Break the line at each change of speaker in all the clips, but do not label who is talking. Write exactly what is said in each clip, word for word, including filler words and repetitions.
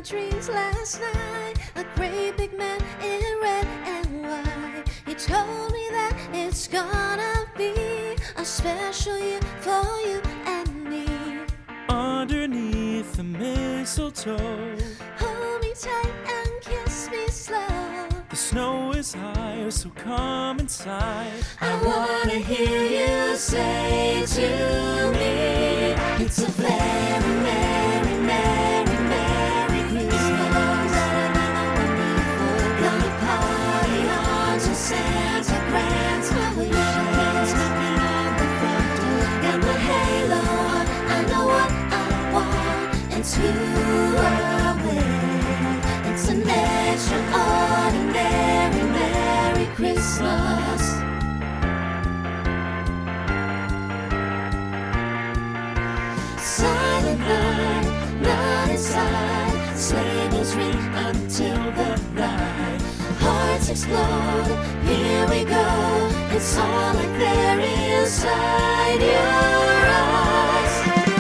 dreams last night. A great big man in red and white. He told me that it's gonna be a special year for you and me.
Underneath the mistletoe,
hold me tight and kiss me slow.
The snow is higher, so come inside.
I wanna hear you say to me, it's a very merry, merry, merry Christmas. We're gonna party on till Santa grants my wishes. Got my halo on, I know what I want, and to I will. It's an extraordinary Merry Christmas. Silent night, not inside. Sleigh bells ring until the night. Hearts explode, here we go. It's all like they're inside your eyes.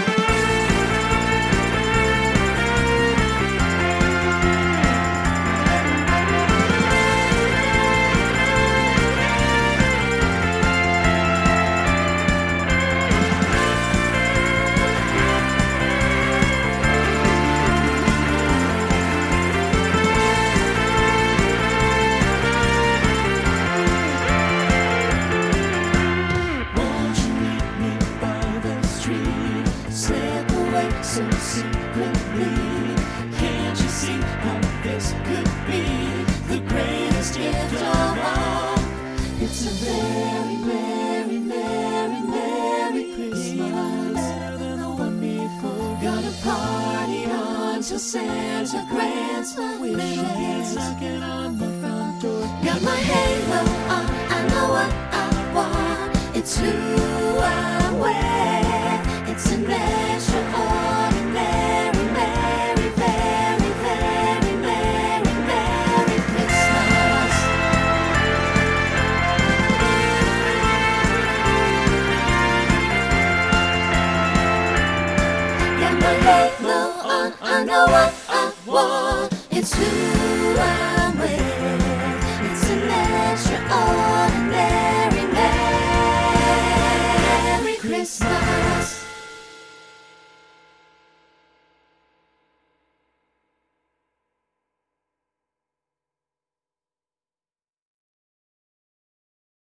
So secretly, can't you see how this could be the greatest gift of all? It's a very, very, very, Merry Christmas. Better than the one before. Gonna party on till Santa grants my wishes. Knocking on my front door. Got my halo on, I know what I want. It's who